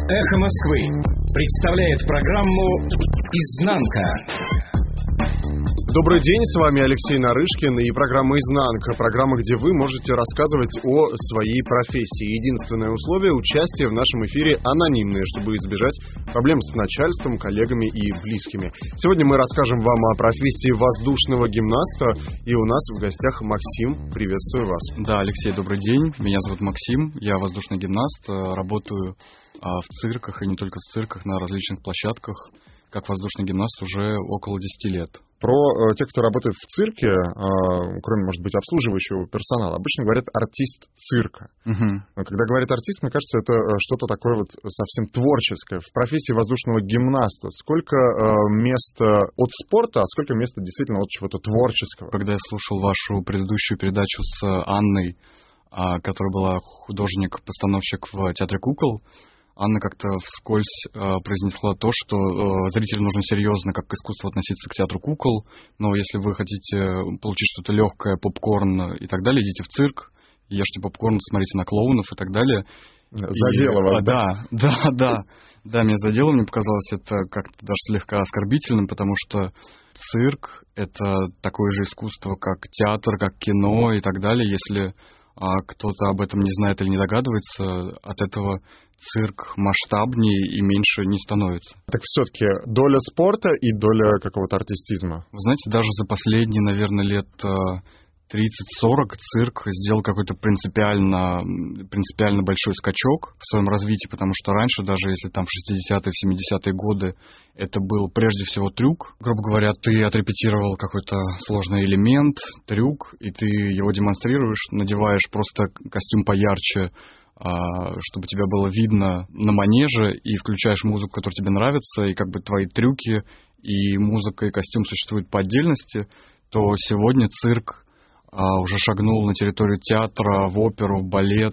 Эхо Москвы представляет программу «Изнанка». Добрый день, с вами Алексей Нарышкин и программа «Изнанка». Программа, где вы можете рассказывать о своей профессии. Единственное условие — участие в нашем эфире анонимное, чтобы избежать проблем с начальством, коллегами и близкими. Сегодня мы расскажем вам о профессии воздушного гимнаста. И у нас в гостях Максим. Приветствую вас. Да, Алексей, добрый день. Меня зовут Максим. Я воздушный гимнаст. Работаю в цирках и не только в цирках, на различных площадках. Как воздушный гимнаст уже около 10 лет. Про тех, кто работает в цирке, кроме, может быть, обслуживающего персонала, обычно говорят «артист цирка». Угу. Когда говорят «артист», мне кажется, это что-то такое вот совсем творческое. В профессии воздушного гимнаста сколько места от спорта, а сколько места действительно от чего-то творческого? Когда я слушал вашу предыдущую передачу с Анной, которая была художник-постановщик в Театре кукол, Анна как-то вскользь произнесла то, что зрителю нужно серьезно как к искусству относиться к театру кукол, но если вы хотите получить что-то легкое, попкорн и так далее, идите в цирк, ешьте попкорн, смотрите на клоунов и так далее. Задело вас, да? Да, меня задело, мне показалось это как-то даже слегка оскорбительным, потому что цирк — это такое же искусство, как театр, как кино и так далее. Если кто-то об этом не знает или не догадывается, от этого цирк масштабнее и меньше не становится. Так все-таки доля спорта и доля какого-то артистизма? Вы знаете, даже за последние, наверное, лет 30-40 цирк сделал какой-то принципиально большой скачок в своем развитии, потому что раньше, даже если там в 60-е, в 70-е годы, это был прежде всего трюк. Грубо говоря, ты отрепетировал какой-то сложный элемент, трюк, и ты его демонстрируешь, надеваешь просто костюм поярче, чтобы тебя было видно на манеже, и включаешь музыку, которая тебе нравится, и как бы твои трюки, и музыка, и костюм существуют по отдельности, то сегодня цирк уже шагнул на территорию театра, в оперу, в балет,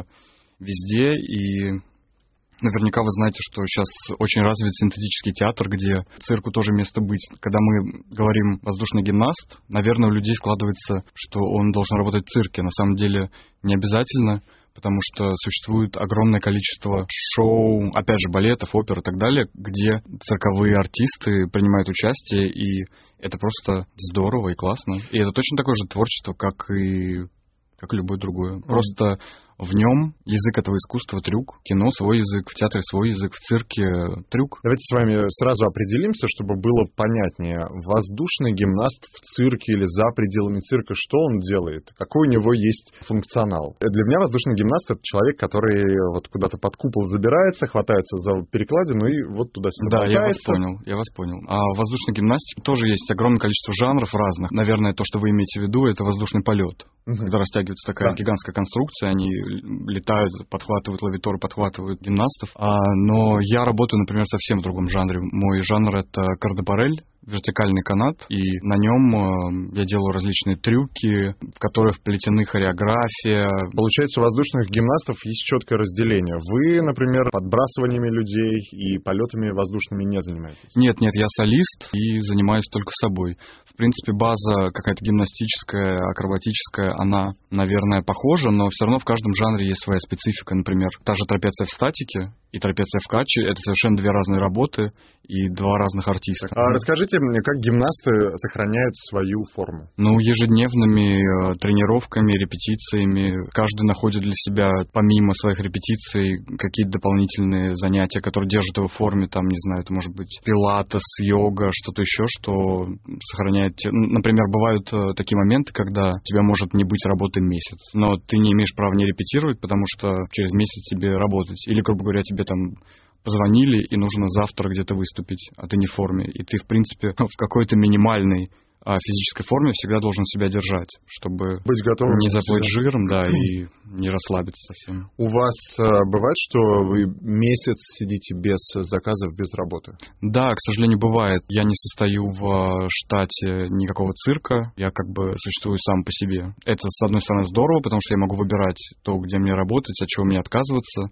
везде. И наверняка вы знаете, что сейчас очень развит синтетический театр, где цирку тоже место быть. Когда мы говорим «воздушный гимнаст», наверное, у людей складывается, что он должен работать в цирке. На самом деле не обязательно, потому что существует огромное количество шоу, опять же, балетов, опер и так далее, где цирковые артисты принимают участие, и это просто здорово и классно. И это точно такое же творчество, как и любое другое. Просто в нем язык этого искусства — трюк, кино — свой язык, в театре — свой язык, в цирке — трюк. Давайте с вами сразу определимся, чтобы было понятнее. Воздушный гимнаст в цирке или за пределами цирка, что он делает? Какой у него есть функционал? Для меня воздушный гимнаст — это человек, который вот куда-то под купол забирается, хватается за перекладину и вот туда-сюда болтается. Да, я вас понял. А в воздушной гимнастике тоже есть огромное количество жанров разных. Наверное, то, что вы имеете в виду, это воздушный полет. Когда растягивается такая гигантская конструкция, они летают, подхватывают лавиторы, подхватывают гимнастов. Но я работаю, например, совсем в другом жанре. Мой жанр — это кардебарель, вертикальный канат, и на нем я делаю различные трюки, в которые вплетены хореография. Получается, у воздушных гимнастов есть четкое разделение. Вы, например, подбрасываниями людей и полетами воздушными не занимаетесь? Нет, я солист и занимаюсь только собой. В принципе, база какая-то гимнастическая, акробатическая, она, наверное, похожа, но все равно в каждом жанре есть своя специфика. Например, та же трапеция в статике и трапеция в каче — это совершенно две разные работы и два разных артиста. Расскажите мне, как гимнасты сохраняют свою форму? Ежедневными тренировками, репетициями. Каждый находит для себя, помимо своих репетиций, какие-то дополнительные занятия, которые держат его в форме. Там, не знаю, это может быть пилатес, йога, что-то еще, что сохраняет... Например, бывают такие моменты, когда у тебя может не быть работы месяц, но ты не имеешь права не репетировать, потому что через месяц тебе работать. Или, грубо говоря, тебе там позвонили, и нужно завтра где-то выступить, а ты не в форме. И ты, в принципе, в какой-то минимальной физической форме всегда должен себя держать, чтобы быть готовым, не заплыть жиром, да, и не расслабиться совсем. У вас бывает, что вы месяц сидите без заказов, без работы? Да, к сожалению, бывает. Я не состою в штате никакого цирка, я как бы существую сам по себе. Это, с одной стороны, здорово, потому что я могу выбирать то, где мне работать, от чего мне отказываться,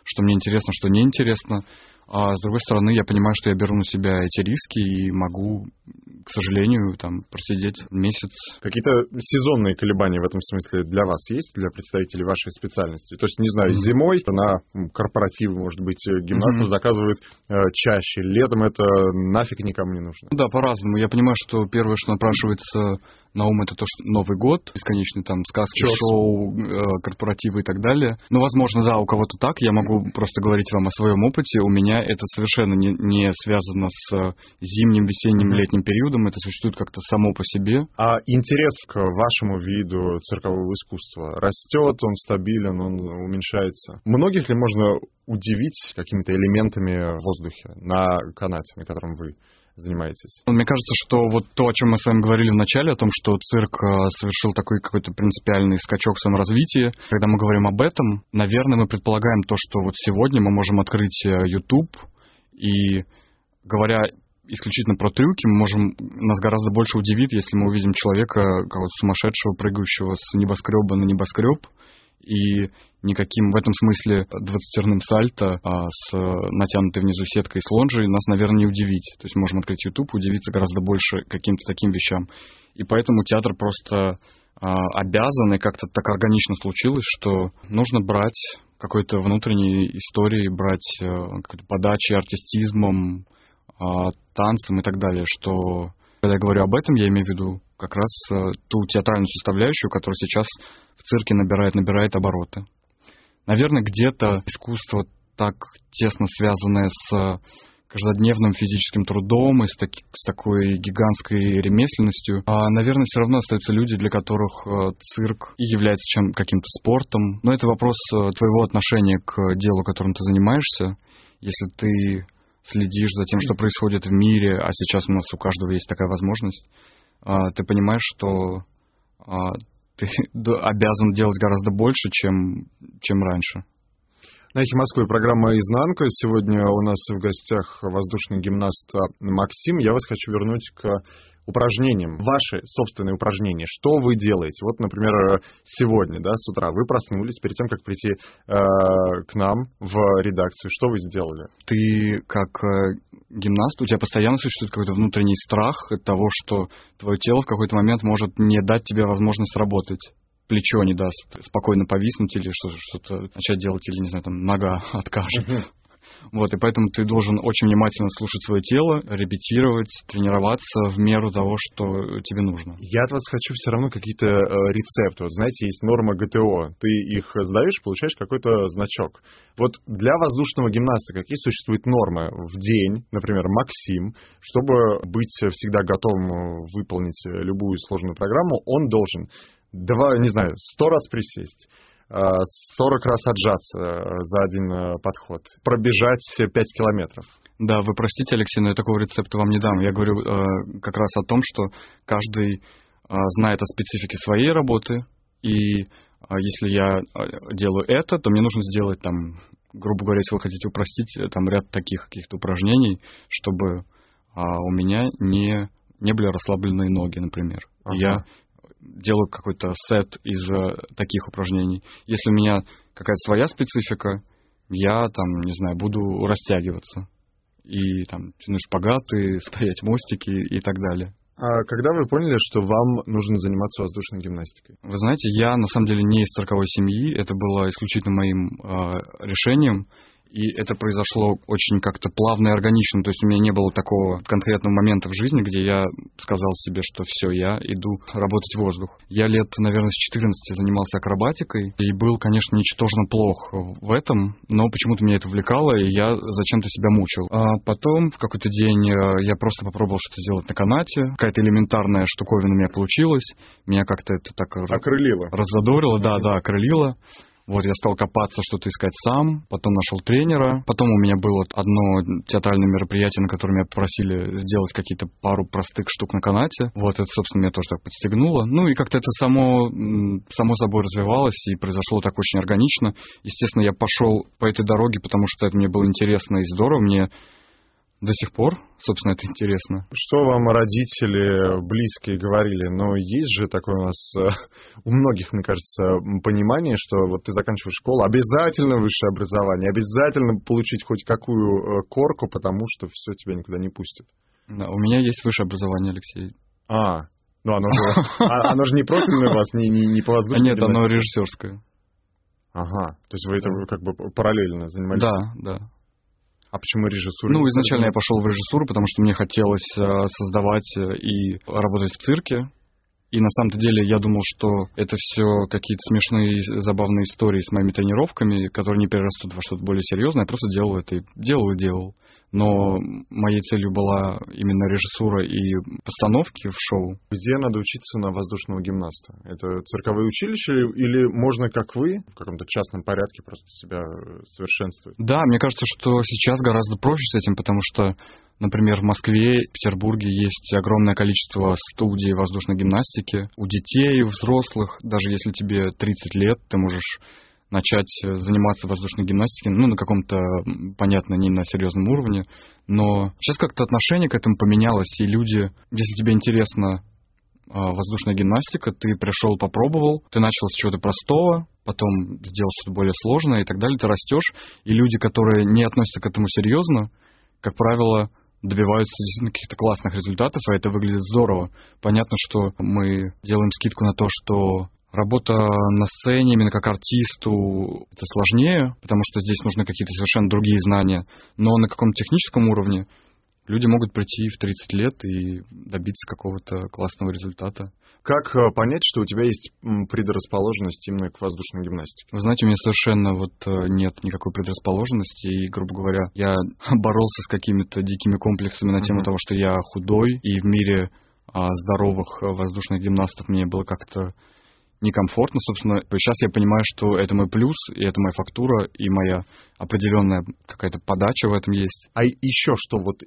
что мне интересно, что неинтересно. А с другой стороны, я понимаю, что я беру на себя эти риски и могу, к сожалению, там просидеть месяц. Какие-то сезонные колебания в этом смысле для вас есть, для представителей вашей специальности? То есть, не знаю, зимой на корпоративы, может быть, гимнастов заказывают чаще, летом это нафиг никому не нужно. Да, по-разному. Я понимаю, что первое, что напрашивается на ум, это то, что Новый год, бесконечные там сказки, шоу, корпоративы и так далее. Ну, возможно, да, у кого-то так. Я могу просто говорить вам о своем опыте. У меня это совершенно не связано с зимним, весенним, летним периодом. Это существует как-то само по себе. А интерес к вашему виду циркового искусства растет, он стабилен, он уменьшается? Многих ли можно удивить какими-то элементами в воздухе на канате, на котором вы занимаетесь? Мне кажется, что вот то, о чем мы с вами говорили в начале, о том, что цирк совершил такой какой-то принципиальный скачок в своем развитии, когда мы говорим об этом, наверное, мы предполагаем то, что вот сегодня мы можем открыть YouTube и, говоря исключительно про трюки, нас гораздо больше удивит, если мы увидим человека, какого-то сумасшедшего, прыгающего с небоскреба на небоскреб, и никаким в этом смысле 20-терным сальто с натянутой внизу сеткой с лонжей нас, наверное, не удивить. То есть мы можем открыть YouTube, удивиться гораздо больше каким-то таким вещам. И поэтому театр просто обязан, и как-то так органично случилось, что нужно брать какой-то внутренней истории, брать какой-то подачей, артистизмом, танцем и так далее, что... Когда я говорю об этом, я имею в виду как раз ту театральную составляющую, которая сейчас в цирке набирает обороты. Наверное, где-то искусство так тесно связанное с каждодневным физическим трудом и с такой гигантской ремесленностью. А, наверное, все равно остаются люди, для которых цирк и является каким-то спортом. Но это вопрос твоего отношения к делу, которым ты занимаешься. Если ты следишь за тем, что происходит в мире, а сейчас у нас у каждого есть такая возможность, ты понимаешь, что ты обязан делать гораздо больше, чем раньше. На «Эхе Москвы» программа «Изнанка». Сегодня у нас в гостях воздушный гимнаст Максим. Я вас хочу вернуть к упражнениям. Ваши собственные упражнения. Что вы делаете? Вот, например, сегодня, да, с утра вы проснулись перед тем, как прийти к нам в редакцию. Что вы сделали? Ты как гимнаст, у тебя постоянно существует какой-то внутренний страх от того, что твое тело в какой-то момент может не дать тебе возможность работать. Плечо не даст спокойно повиснуть или что-то начать делать, или, не знаю, там, нога откажет. Вот, и поэтому ты должен очень внимательно слушать свое тело, репетировать, тренироваться в меру того, что тебе нужно. Я от вас хочу все равно какие-то рецепты. Вот знаете, есть норма ГТО. Ты их сдаешь, получаешь какой-то значок. Вот для воздушного гимнаста какие существуют нормы в день, например, Максим, чтобы быть всегда готовым выполнить любую сложную программу, он должен 100 раз присесть, 40 раз отжаться за один подход, пробежать 5 километров. Да, вы простите, Алексей, но я такого рецепта вам не дам. Я говорю как раз о том, что каждый знает о специфике своей работы, и если я делаю это, то мне нужно сделать, там, грубо говоря, если вы хотите упростить, там ряд таких каких-то упражнений, чтобы у меня не были расслабленные ноги, например. Ага. Я делаю какой-то сет из таких упражнений. Если у меня какая-то своя специфика, я там, не знаю, буду растягиваться. И там тянуть шпагаты, стоять мостики и так далее. А когда вы поняли, что вам нужно заниматься воздушной гимнастикой? Вы знаете, я на самом деле не из цирковой семьи. Это было исключительно моим решением. И это произошло очень как-то плавно и органично. То есть у меня не было такого конкретного момента в жизни, где я сказал себе, что все, я иду работать в воздух. Я лет, наверное, с 14 занимался акробатикой и был, конечно, ничтожно плох в этом, но почему-то меня это увлекало, и я зачем-то себя мучил. А потом в какой-то день я просто попробовал что-то сделать на канате. Какая-то элементарная штуковина у меня получилась. Меня как-то это так окрылило. Раззадорило, да, окрылило. Вот, я стал копаться, что-то искать сам, потом нашел тренера. Потом у меня было одно театральное мероприятие, на котором меня попросили сделать какие-то пару простых штук на канате. Вот, это, собственно, меня тоже так подстегнуло. Ну, и как-то это само собой развивалось, и произошло так очень органично. Естественно, я пошел по этой дороге, потому что это мне было интересно и здорово. Мне До сих пор, собственно, это интересно. Что вам родители близкие говорили? Но есть же такое у нас, у многих, мне кажется, понимание, что вот ты заканчиваешь школу, обязательно высшее образование, обязательно получить хоть какую корку, потому что все, тебя никуда не пустят. Да, у меня есть высшее образование, Алексей. Ну оно же не профильное у вас, не по воздушной Нет, оно режиссерское. Ага, то есть вы это как бы параллельно занимались? Да. А почему режиссура? Ну, изначально я пошел в режиссуру, потому что мне хотелось создавать и работать в цирке. И на самом-то деле я думал, что это все какие-то смешные, забавные истории с моими тренировками, которые не перерастут во что-то более серьезное. Я просто делал это и делал. Но моей целью была именно режиссура и постановки в шоу. Где надо учиться на воздушного гимнаста? Это цирковые училища или можно, как вы, в каком-то частном порядке просто себя совершенствовать? Да, мне кажется, что сейчас гораздо проще с этим, потому что, например, в Москве, в Петербурге есть огромное количество студий воздушной гимнастики. У детей, у взрослых, даже если тебе 30 лет, ты можешь начать заниматься воздушной гимнастикой, на каком-то, понятно, не на серьезном уровне, но сейчас как-то отношение к этому поменялось, и люди, если тебе интересна воздушная гимнастика, ты пришел, попробовал, ты начал с чего-то простого, потом сделал что-то более сложное и так далее, ты растешь, и люди, которые не относятся к этому серьезно, как правило, добиваются действительно каких-то классных результатов, а это выглядит здорово. Понятно, что мы делаем скидку на то, что работа на сцене именно как артисту это сложнее, потому что здесь нужны какие-то совершенно другие знания. Но на каком-то техническом уровне люди могут прийти в 30 лет и добиться какого-то классного результата. Как понять, что у тебя есть предрасположенность именно к воздушной гимнастике? Вы знаете, у меня совершенно нет никакой предрасположенности, и, грубо говоря, я боролся с какими-то дикими комплексами на тему того, что я худой, и в мире здоровых воздушных гимнастов мне было как-то некомфортно, собственно. Сейчас я понимаю, что это мой плюс, и это моя фактура, и моя определенная какая-то подача в этом есть. А еще что вот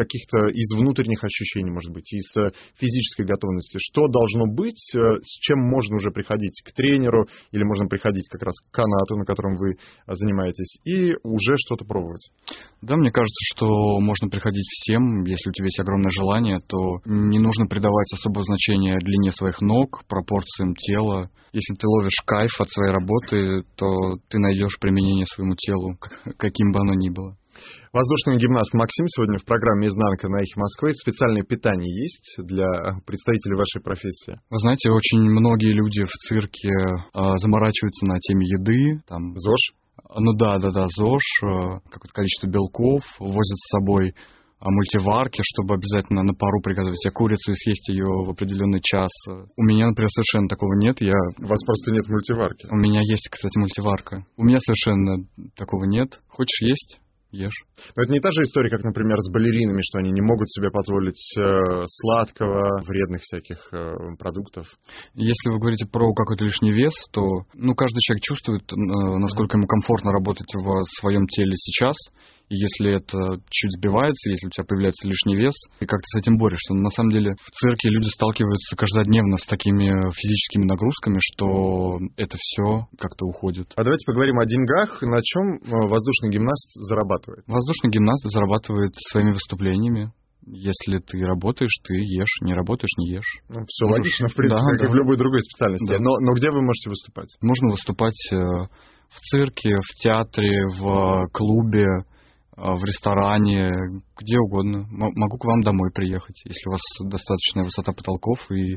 из внутренних ощущений, может быть, из физической готовности, что должно быть, с чем можно уже приходить к тренеру, или можно приходить как раз к канату, на котором вы занимаетесь, и уже что-то пробовать? Да, мне кажется, что можно приходить всем, если у тебя есть огромное желание, то не нужно придавать особого значения длине своих ног, пропорциям тела. Если ты ловишь кайф от своей работы, то ты найдешь применение своему телу, каким бы оно ни было. Воздушный гимнаст Максим сегодня в программе «Изнанка» на «Эхе Москвы». Специальное питание есть для представителей вашей профессии? Вы знаете, очень многие люди в цирке заморачиваются на теме еды. Там, ЗОЖ? Ну да, ЗОЖ, какое-то количество белков, возят с собой мультиварки, чтобы обязательно на пару приготовить себе курицу и съесть ее в определенный час. У меня, например, совершенно такого нет. У вас просто нет мультиварки? У меня есть, кстати, мультиварка. У меня совершенно такого нет. Хочешь есть? Ешь. Но это не та же история, как, например, с балеринами, что они не могут себе позволить сладкого, вредных всяких продуктов. Если вы говорите про какой-то лишний вес, то каждый человек чувствует, насколько ему комфортно работать в своем теле сейчас. И если это чуть сбивается, если у тебя появляется лишний вес, и как ты с этим борешься. Но на самом деле в цирке люди сталкиваются каждодневно с такими физическими нагрузками, что это все как-то уходит. А давайте поговорим о деньгах. На чем воздушный гимнаст зарабатывает? Воздушный гимнаст зарабатывает своими выступлениями. Если ты работаешь, ты ешь. Не работаешь, не ешь. Все логично, в принципе, как и в любой другой специальности. Да. Но где вы можете выступать? Можно выступать в цирке, в театре, в клубе, в ресторане, где угодно. Могу к вам домой приехать, если у вас достаточная высота потолков. И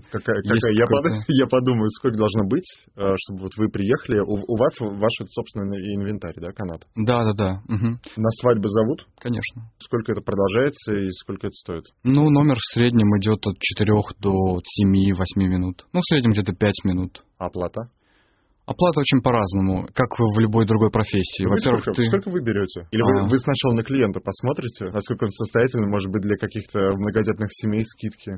я подумаю, сколько должно быть, чтобы вот вы приехали. У вас ваш собственный инвентарь, да, канат? Да. Угу. На свадьбы зовут? Конечно. Сколько это продолжается и сколько это стоит? Номер в среднем идет от 4 до 7-8 минут. В среднем где-то 5 минут. А оплата? Оплата очень по-разному, как в любой другой профессии. Во-первых, сколько вы берете? Или вы сначала на клиента посмотрите, насколько он состоятельный, может быть, для каких-то многодетных семей скидки?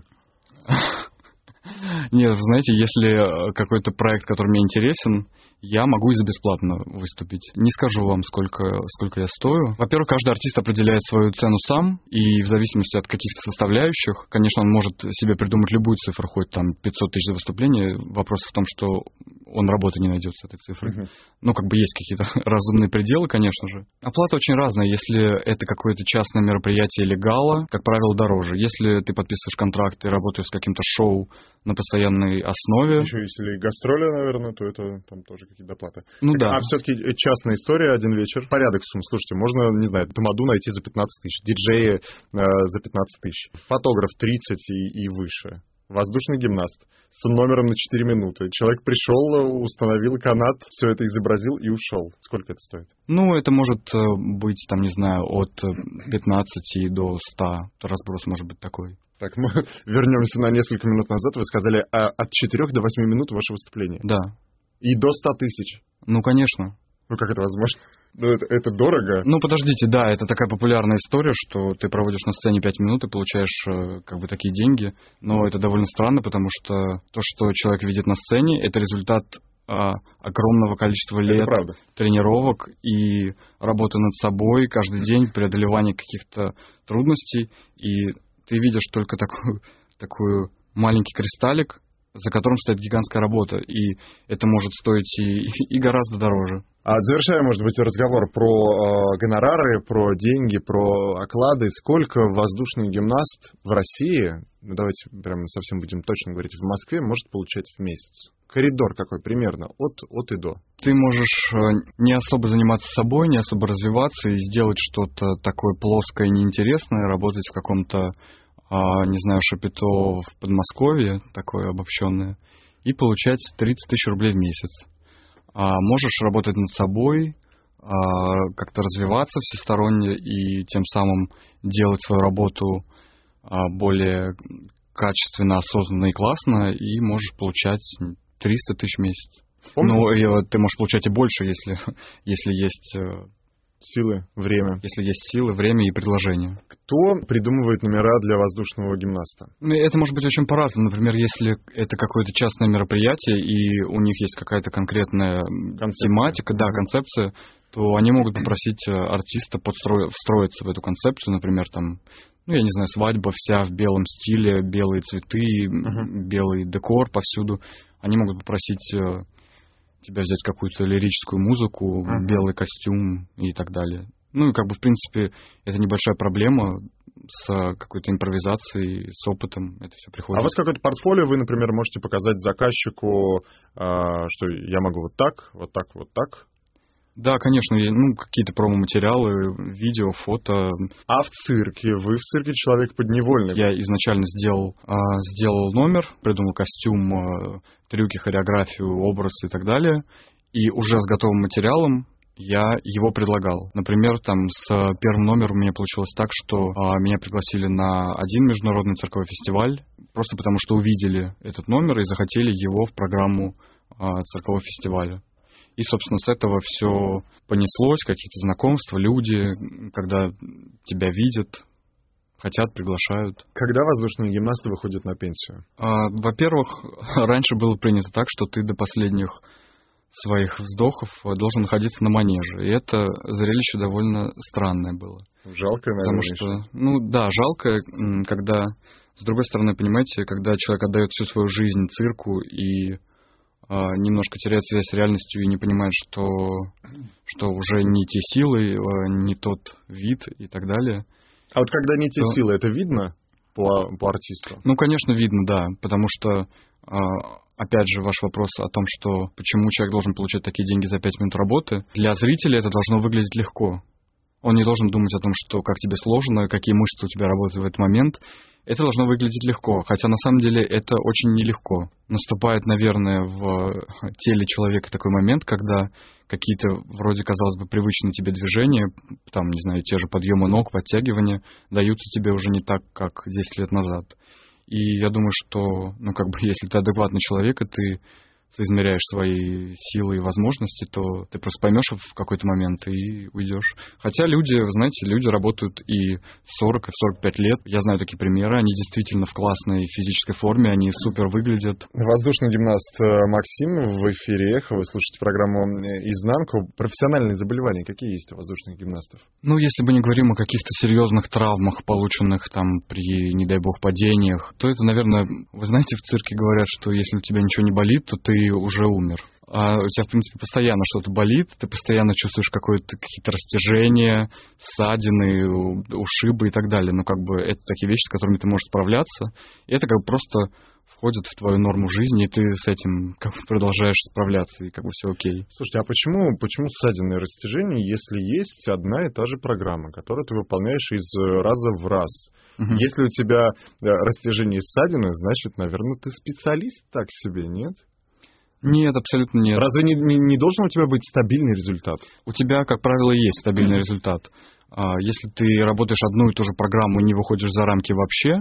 Нет, вы знаете, если какой-то проект, который мне интересен, я могу и за бесплатно выступить. Не скажу вам, сколько я стою. Во-первых, каждый артист определяет свою цену сам, и в зависимости от каких-то составляющих, конечно, он может себе придумать любую цифру, хоть там 500 тысяч за выступление. Вопрос в том, что он работы не найдет с этой цифрой. Ну, как бы есть какие-то разумные пределы, конечно же. Оплата очень разная. Если это какое-то частное мероприятие или гала, как правило, дороже. Если ты подписываешь контракт и работаешь с каким-то шоу на постоянной основе... Еще если гастроли, наверное, то это там тоже какие-то доплаты. Ну так, да. А все-таки частная история, один вечер. Порядок сумм. Слушайте, можно, не знаю, тамаду найти за 15 тысяч, диджеи за 15 тысяч, фотограф 30 и выше. Воздушный гимнаст с номером на 4 минуты. Человек пришел, установил канат, все это изобразил и ушел. Сколько это стоит? Ну, это может быть, там, не знаю, от 15 до 100. Разброс может быть такой. Так, мы вернемся на несколько минут назад. Вы сказали от 4 до 8 минут ваше выступление. Да. И до 100 тысяч. Ну, конечно. Ну, как это возможно? Ну, это дорого. Ну, подождите, да, это такая популярная история, что ты проводишь на сцене 5 минут и получаешь как бы такие деньги. Но это довольно странно, потому что то, что человек видит на сцене, это результат огромного количества лет тренировок и работы над собой каждый день, преодолевания каких-то трудностей. И ты видишь только такой маленький кристаллик, за которым стоит гигантская работа, и это может стоить и гораздо дороже. Завершая, может быть, разговор про гонорары, про деньги, про оклады. Сколько воздушный гимнаст в России, ну давайте прям совсем будем точно говорить, в Москве может получать в месяц? Коридор какой примерно, от и до? Ты можешь не особо заниматься собой, не особо развиваться и сделать что-то такое плоское и неинтересное, работать в каком-то, не знаю, шапито в Подмосковье, такое обобщенное, и получать 30 тысяч рублей в месяц. Можешь работать над собой, как-то развиваться всесторонне и тем самым делать свою работу более качественно, осознанно и классно, и можешь получать 300 тысяч в месяц. Ну, ты можешь получать и больше, если есть... Силы, время. Если есть силы, время и предложение. Кто придумывает номера для воздушного гимнаста? Это может быть очень по-разному. Например, если это какое-то частное мероприятие, и у них есть какая-то конкретная тематика, концепция, то они могут попросить артиста встроиться в эту концепцию. Например, там, я не знаю, свадьба вся в белом стиле, белые цветы, белый декор повсюду. Они могут попросить... тебя взять какую-то лирическую музыку, белый костюм и так далее. Ну и как бы, в принципе, это небольшая проблема с какой-то импровизацией, с опытом. Это все приходит. А у вас какое-то портфолио, вы, например, можете показать заказчику, что я могу вот так, вот так, вот так? Да, конечно, какие-то промо-материалы, видео, фото. А в цирке? Вы в цирке человек подневольный. Я изначально сделал номер, придумал костюм, трюки, хореографию, образ и так далее. И уже с готовым материалом я его предлагал. Например, там с первым номером у меня получилось так, что меня пригласили на один международный цирковой фестиваль, просто потому что увидели этот номер и захотели его в программу циркового фестиваля. И, собственно, с этого все понеслось, какие-то знакомства, люди, когда тебя видят, хотят, приглашают. Когда воздушные гимнасты выходят на пенсию? Во-первых, раньше было принято так, что ты до последних своих вздохов должен находиться на манеже. И это зрелище довольно странное было. Жалкое, наверное. Потому что, жалко, когда, с другой стороны, понимаете, когда человек отдает всю свою жизнь цирку и немножко теряет связь с реальностью и не понимает, что уже не те силы, не тот вид и так далее. А вот когда не те силы, это видно по артисту? Ну, конечно, видно, да, потому что, опять же, ваш вопрос о том, что почему человек должен получать такие деньги за 5 минут работы, для зрителя это должно выглядеть легко. Он не должен думать о том, что как тебе сложно, какие мышцы у тебя работают в этот момент. Это должно выглядеть легко, хотя на самом деле это очень нелегко. Наступает, наверное, в теле человека такой момент, когда какие-то вроде, казалось бы, привычные тебе движения, там, не знаю, те же подъемы ног, подтягивания, даются тебе уже не так, как 10 лет назад. И я думаю, что, если ты адекватный человек, и ты соизмеряешь свои силы и возможности, то ты просто поймешь в какой-то момент и уйдешь. Хотя люди, вы знаете, люди работают и в 40, и в 45 лет. Я знаю такие примеры, они действительно в классной физической форме, они супер выглядят. Воздушный гимнаст Максим в эфире «Эхо». Вы слушаете программу «Изнанку». Профессиональные заболевания какие есть у воздушных гимнастов? Если мы не говорим о каких-то серьезных травмах, полученных там при, не дай бог, падениях, то это, наверное, вы знаете, в цирке говорят, что если у тебя ничего не болит, то ты ты уже умер. А у тебя, в принципе, постоянно что-то болит, ты постоянно чувствуешь какие-то растяжения, ссадины, ушибы и так далее. Но как бы это такие вещи, с которыми ты можешь справляться. И это как бы просто входит в твою норму жизни, и ты с этим как бы продолжаешь справляться, и как бы все окей. Слушайте, а почему ссадины и растяжения, если есть одна и та же программа, которую ты выполняешь из раза в раз? Если у тебя растяжение и ссадины, значит, наверное, ты специалист так себе, нет? Нет, абсолютно нет. Разве не должен у тебя быть стабильный результат? У тебя, как правило, есть стабильный результат. Если ты работаешь одну и ту же программу и не выходишь за рамки вообще,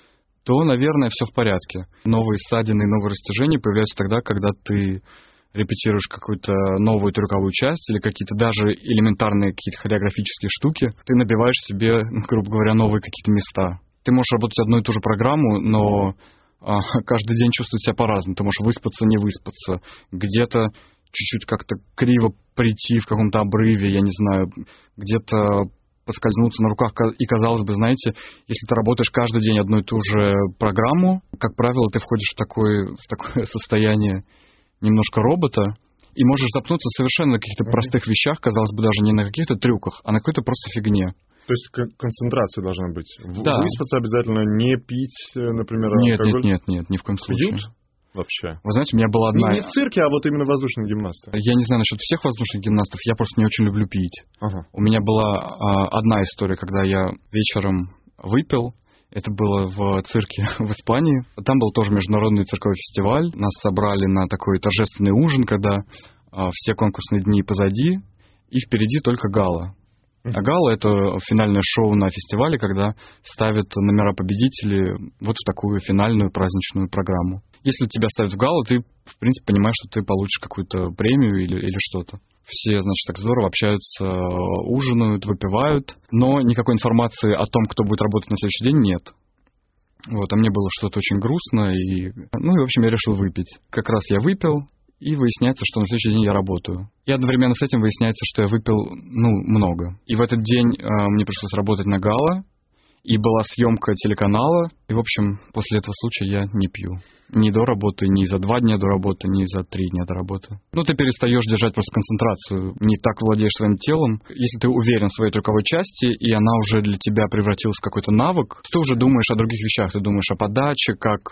то, наверное, все в порядке. Новые ссадины и новые растяжения появляются тогда, когда ты репетируешь какую-то новую трюковую часть или какие-то даже элементарные какие-то хореографические штуки, ты набиваешь себе, грубо говоря, новые какие-то места. Ты можешь работать одну и ту же программу, но каждый день чувствовать себя по-разному. Ты можешь выспаться, не выспаться, где-то чуть-чуть как-то криво прийти в каком-то обрыве, я не знаю, где-то поскользнуться на руках. И, казалось бы, знаете, если ты работаешь каждый день одну и ту же программу, как правило, ты входишь в такое состояние немножко робота и можешь запнуться совершенно на каких-то простых вещах, казалось бы, даже не на каких-то трюках, а на какой-то просто фигне. То есть концентрация должна быть. Да. Выспаться обязательно, не пить, например, алкоголь? Нет, ни в коем случае. Пьют вообще? Вы знаете, у меня была одна... Не в цирке, а вот именно воздушные гимнасты. Я не знаю насчет всех воздушных гимнастов, я просто не очень люблю пить. Ага. У меня была одна история, когда я вечером выпил. Это было в цирке в Испании. Там был тоже международный цирковой фестиваль. Нас собрали на такой торжественный ужин, когда все конкурсные дни позади, и впереди только гала. А гала — это финальное шоу на фестивале, когда ставят номера победителей вот в такую финальную праздничную программу. Если тебя ставят в галу, ты, в принципе, понимаешь, что ты получишь какую-то премию или что-то. Все, значит, так здорово общаются, ужинают, выпивают, но никакой информации о том, кто будет работать на следующий день, нет. Вот, а мне было что-то очень грустно, и в общем, я решил выпить. Как раз я выпил, и выясняется, что на следующий день я работаю. И одновременно с этим выясняется, что я выпил, много. И в этот день мне пришлось работать на гала, и была съемка телеканала. И, в общем, после этого случая я не пью. Ни до работы, ни за 2 дня до работы, ни за 3 дня до работы. Ты перестаешь держать просто концентрацию, не так владеешь своим телом. Если ты уверен в своей трюковой части, и она уже для тебя превратилась в какой-то навык, ты уже думаешь о других вещах. Ты думаешь о подаче,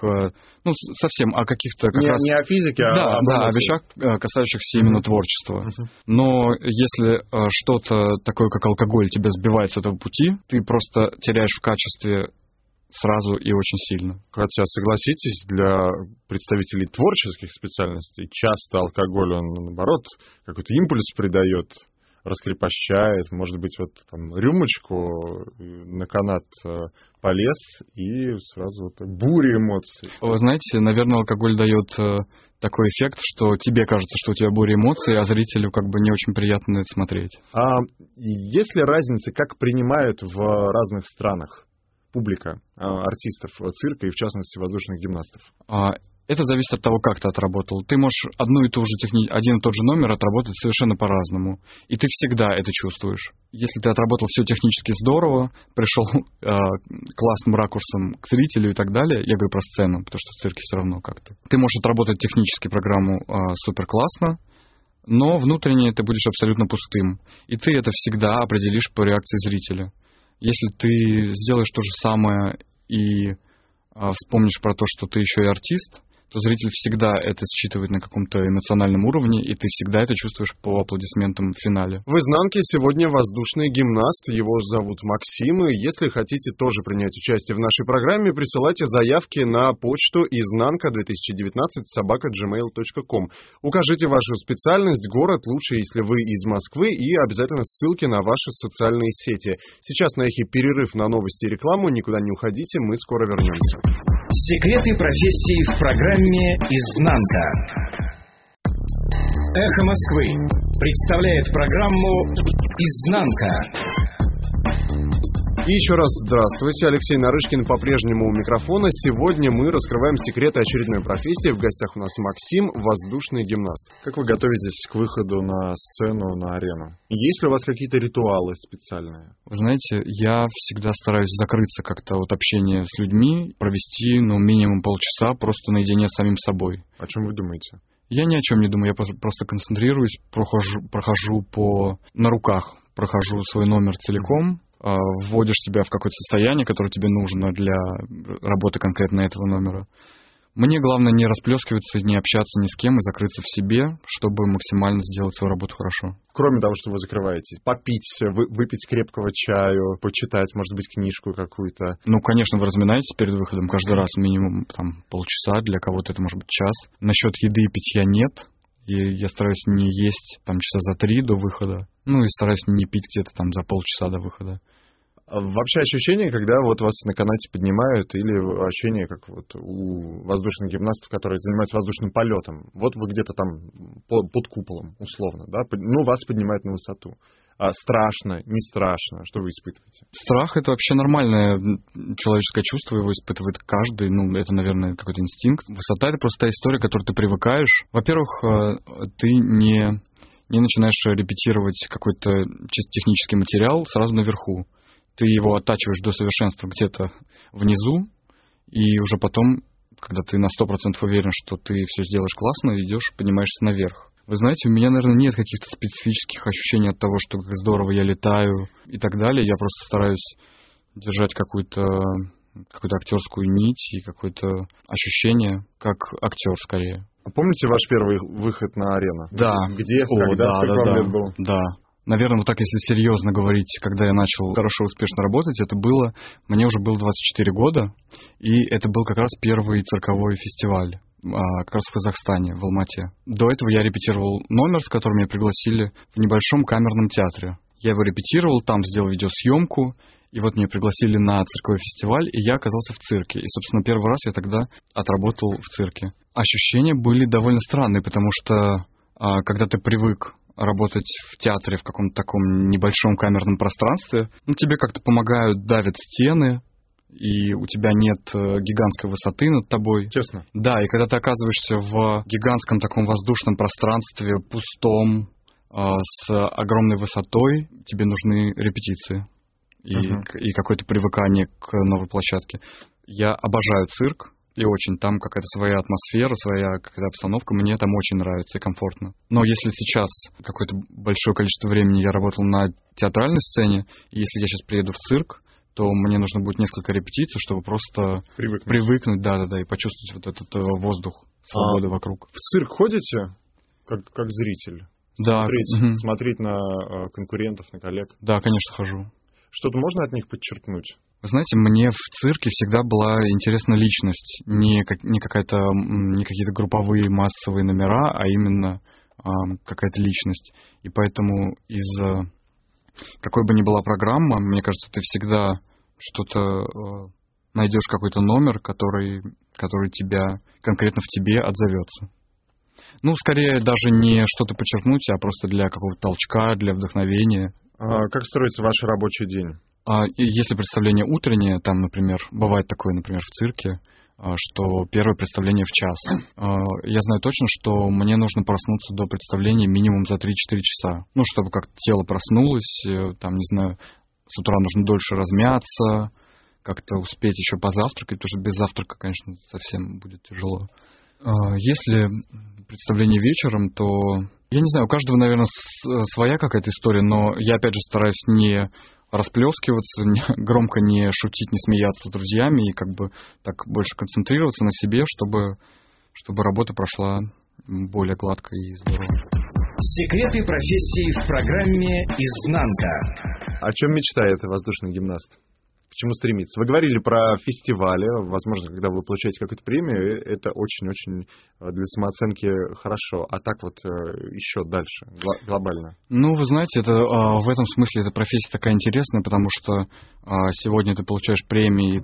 совсем о каких-то не о физике, а о вещах, касающихся именно творчества. Но если что-то такое, как алкоголь, тебя сбивает с этого пути, ты просто теряешь в качестве сразу и очень сильно. Хотя, согласитесь, для представителей творческих специальностей часто алкоголь, он, наоборот, какой-то импульс придает, раскрепощает. Может быть, рюмочку на канат полез, и сразу буря эмоций. Вы знаете, наверное, алкоголь дает такой эффект, что тебе кажется, что у тебя буря эмоций, а зрителю не очень приятно это смотреть. А есть ли разница, как принимают в разных странах публика артистов цирка и, в частности, воздушных гимнастов? Это зависит от того, как ты отработал. Ты можешь один и тот же номер отработать совершенно по-разному. И ты всегда это чувствуешь. Если ты отработал все технически здорово, пришел классным ракурсом к зрителю и так далее, я говорю про сцену, потому что в цирке все равно как-то. Ты можешь отработать технически программу супер классно, но внутренне ты будешь абсолютно пустым. И ты это всегда определишь по реакции зрителя. Если ты сделаешь то же самое и вспомнишь про то, что ты еще и артист, то зритель всегда это считывает на каком-то эмоциональном уровне, и ты всегда это чувствуешь по аплодисментам в финале. В «Изнанке» сегодня воздушный гимнаст, его зовут Максим, и если хотите тоже принять участие в нашей программе, присылайте заявки на почту iznanka2019@gmail.com. Укажите вашу специальность, город, лучше, если вы из Москвы, и обязательно ссылки на ваши социальные сети. Сейчас на эхе перерыв на новости и рекламу, никуда не уходите, мы скоро вернемся. Секреты профессии в программе «Изнанка». Эхо Москвы представляет программу «Изнанка». И еще раз здравствуйте. Алексей Нарышкин по-прежнему у микрофона. Сегодня мы раскрываем секреты очередной профессии. В гостях у нас Максим, воздушный гимнаст. Как вы готовитесь к выходу на сцену, на арену? Есть ли у вас какие-то ритуалы специальные? Вы знаете, я всегда стараюсь закрыться как-то от общения с людьми, провести, минимум полчаса просто наедине с самим собой. О чем вы думаете? Я ни о чем не думаю, я просто концентрируюсь, прохожу на руках, прохожу свой номер целиком, вводишь тебя в какое-то состояние, которое тебе нужно для работы конкретно этого номера. Мне главное не расплескиваться, не общаться ни с кем и закрыться в себе, чтобы максимально сделать свою работу хорошо. Кроме того, что вы закрываетесь, попить, выпить крепкого чаю, почитать, может быть, книжку какую-то. Ну, конечно, вы разминаетесь перед выходом каждый раз минимум там, полчаса, для кого-то это может быть час. Насчет еды и питья нет. И я стараюсь не есть там часа за 3 до выхода. Ну и стараюсь не пить где-то там за полчаса до выхода. Вообще ощущение, когда вот вас на канате поднимают, или ощущение, как вот у воздушных гимнастов, которые занимаются воздушным полетом. Вот вы где-то там под куполом, условно, да? Ну, вас поднимают на высоту. Страшно, не страшно? Что вы испытываете? Страх — это вообще нормальное человеческое чувство, его испытывает каждый. Ну, это, наверное, какой-то инстинкт. Высота — это просто та история, к которой ты привыкаешь. Во-первых, ты не начинаешь репетировать какой-то чисто технический материал сразу наверху. Ты его оттачиваешь до совершенства где-то внизу, и уже потом, когда ты на 100% уверен, что ты все сделаешь классно, идешь, поднимаешься наверх. Вы знаете, у меня, наверное, нет каких-то специфических ощущений от того, что как здорово я летаю и так далее. Я просто стараюсь держать какую-то актерскую нить и какое-то ощущение, как актер скорее. А помните ваш первый выход на арену? Да. Где, когда, сколько вам лет было? Да. Наверное, вот так, если серьезно говорить, когда я начал хорошо, успешно работать, мне уже было 24 года, и это был как раз первый цирковой фестиваль, как раз в Казахстане, в Алмате. До этого я репетировал номер, с которым меня пригласили в небольшом камерном театре. Я его репетировал, там сделал видеосъемку, и вот меня пригласили на цирковой фестиваль, и я оказался в цирке. И, собственно, первый раз я тогда отработал в цирке. Ощущения были довольно странные, потому что когда ты привык работать в театре в каком-то таком небольшом камерном пространстве, тебе как-то помогают, давят стены, и у тебя нет гигантской высоты над тобой. Честно? Да, и когда ты оказываешься в гигантском таком воздушном пространстве, пустом, с огромной высотой, тебе нужны репетиции и какое-то привыкание к новой площадке. Я обожаю цирк. И очень там какая-то своя атмосфера, своя какая-то обстановка. Мне там очень нравится и комфортно. Но если сейчас какое-то большое количество времени я работал на театральной сцене, и если я сейчас приеду в цирк, то мне нужно будет несколько репетиций, чтобы просто привыкнуть, да, и почувствовать вот этот воздух свободы вокруг. В цирк ходите как зритель? Да. Смотреть на конкурентов, на коллег? Да, конечно, хожу. Что-то можно от них подчеркнуть? Вы знаете, мне в цирке всегда была интересна личность. Не какие-то групповые массовые номера, а именно какая-то личность. И поэтому из какой бы ни была программа, мне кажется, ты всегда что-то найдешь, какой-то номер, который тебя конкретно в тебе отзовется. Ну, скорее даже не что-то подчеркнуть, а просто для какого-то толчка, для вдохновения. Как строится ваш рабочий день? Если представление утреннее, там, например, бывает такое, например, в цирке, что первое представление в час. Я знаю точно, что мне нужно проснуться до представления минимум за 3-4 часа. Ну, чтобы как-то тело проснулось, там, не знаю, с утра нужно дольше размяться, как-то успеть еще позавтракать, потому что без завтрака, конечно, совсем будет тяжело. Если представление вечером, то, я не знаю, у каждого, наверное, своя какая-то история, но я, опять же, стараюсь не расплескиваться, громко не шутить, не смеяться с друзьями и как бы так больше концентрироваться на себе, чтобы работа прошла более гладко и здорово. Секреты профессии в программе «Изнанка». О чем мечтает воздушный гимнаст? К чему стремиться? Вы говорили про фестивали. Возможно, когда вы получаете какую-то премию, это очень-очень для самооценки хорошо. А так вот еще дальше, глобально. Ну, вы знаете, в этом смысле эта профессия такая интересная, потому что сегодня ты получаешь премии,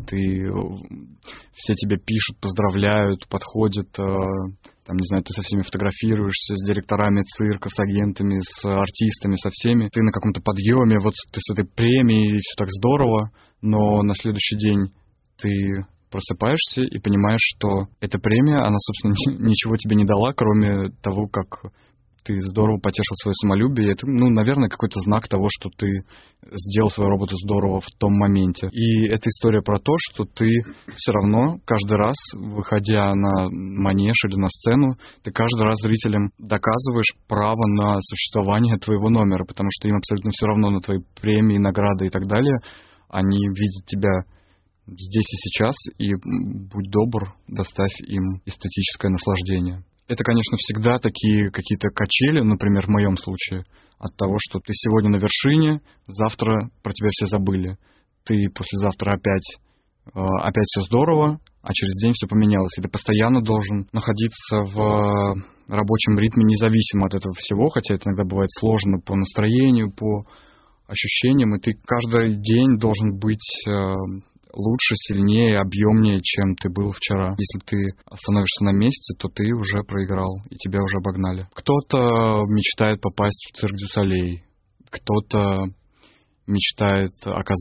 все тебе пишут, поздравляют, подходят, там, не знаю, ты со всеми фотографируешься, с директорами цирка, с агентами, с артистами, со всеми. Ты на каком-то подъеме, вот ты с этой премией, все так здорово, но на следующий день ты просыпаешься и понимаешь, что эта премия, она, собственно, ничего тебе не дала, кроме того, как ты здорово потешил свое самолюбие. И это, наверное, какой-то знак того, что ты сделал свою работу здорово в том моменте. И это история про то, что ты все равно каждый раз, выходя на манеж или на сцену, ты каждый раз зрителям доказываешь право на существование твоего номера, потому что им абсолютно все равно на твои премии, награды и так далее. Они видят тебя здесь и сейчас, и будь добр, доставь им эстетическое наслаждение. Это, конечно, всегда такие какие-то качели, например, в моем случае, от того, что ты сегодня на вершине, завтра про тебя все забыли. Ты послезавтра опять все здорово, а через день все поменялось. И ты постоянно должен находиться в рабочем ритме независимо от этого всего, хотя это иногда бывает сложно по настроению, по ощущениям, и ты каждый день должен быть лучше, сильнее, объемнее, чем ты был вчера. Если ты остановишься на месте, то ты уже проиграл, и тебя уже обогнали. Кто-то мечтает попасть в цирк дю Солей, кто-то мечтает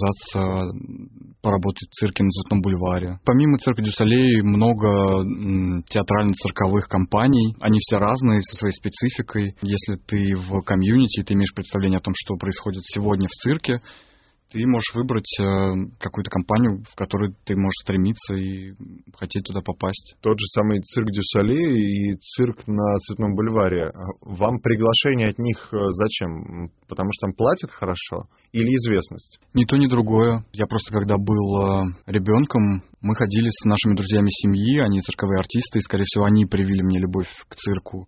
поработать в цирке на Цветном бульваре. Помимо цирка дю Солей много театрально-цирковых компаний. Они все разные, со своей спецификой. Если ты в комьюнити, ты имеешь представление о том, что происходит сегодня в цирке, ты можешь выбрать какую-то компанию, в которую ты можешь стремиться и хотеть туда попасть. Тот же самый цирк дю Солей и цирк на Цветном бульваре. Вам приглашение от них зачем? Потому что там платят хорошо или известность? Ни то, ни другое. Я просто, когда был ребенком, мы ходили с нашими друзьями семьи, они цирковые артисты, и, скорее всего, они привили мне любовь к цирку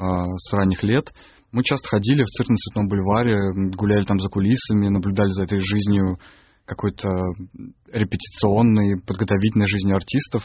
с ранних лет. Мы часто ходили в цирк на Цветном бульваре, гуляли там за кулисами, наблюдали за этой жизнью, какой-то репетиционной, подготовительной жизнью артистов.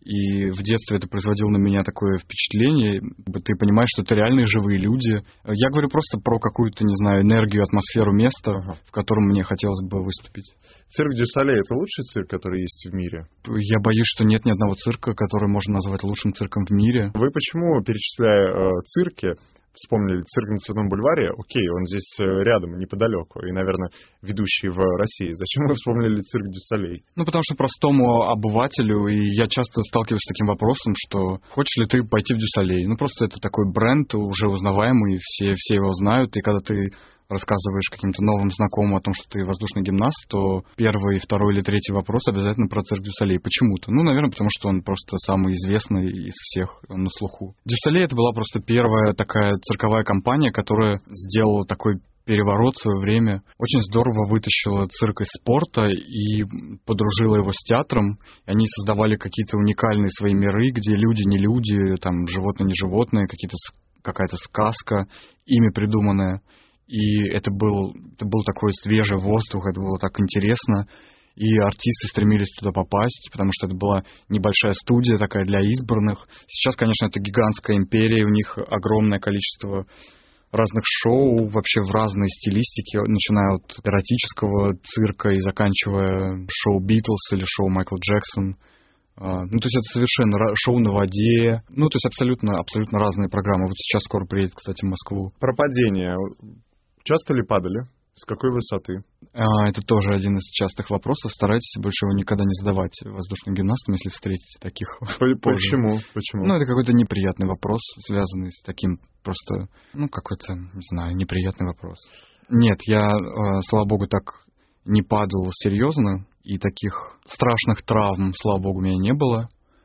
И в детстве это производило на меня такое впечатление. Ты понимаешь, что это реальные живые люди. Я говорю просто про какую-то, не знаю, энергию, атмосферу места, в котором мне хотелось бы выступить. Цирк дю Солей — это лучший цирк, который есть в мире? Я боюсь, что нет ни одного цирка, который можно назвать лучшим цирком в мире. Вы почему, перечисляя цирки, вспомнили цирк на Цветном бульваре? Окей, он здесь рядом, неподалеку, и, наверное, ведущий в России. Зачем вы вспомнили цирк дю Солей? Потому что простому обывателю, и я часто сталкиваюсь с таким вопросом, что хочешь ли ты пойти в дю Солей? Просто это такой бренд, уже узнаваемый, все его знают, и когда ты рассказываешь каким-то новым знакомым о том, что ты воздушный гимнаст, то первый, второй или третий вопрос обязательно про цирк дю Солей. Почему-то. Наверное, потому что он просто самый известный из всех, он на слуху. Дю Солей — это была просто первая такая цирковая компания, которая сделала такой переворот в свое время. Очень здорово вытащила цирк из спорта и подружила его с театром. И они создавали какие-то уникальные свои миры, где люди не люди, там животные не животные, какая-то сказка, ими придуманная. И это был такой свежий воздух, это было так интересно. И артисты стремились туда попасть, потому что это была небольшая студия такая для избранных. Сейчас, конечно, это гигантская империя, у них огромное количество разных шоу, вообще в разной стилистике, начиная от эротического цирка и заканчивая шоу Битлз или шоу Майкл Джексон. То есть это совершенно шоу на воде. То есть абсолютно разные программы. Вот сейчас скоро приедет, кстати, в Москву. Про падение. Часто ли падали? С какой высоты? Это тоже один из частых вопросов. Старайтесь больше его никогда не задавать воздушным гимнастам, если встретите таких. Почему? Это какой-то неприятный вопрос, связанный с таким просто, какой-то, не знаю, неприятный вопрос. Нет, я, слава богу, так не падал серьезно, и таких страшных травм, слава богу, у меня не было.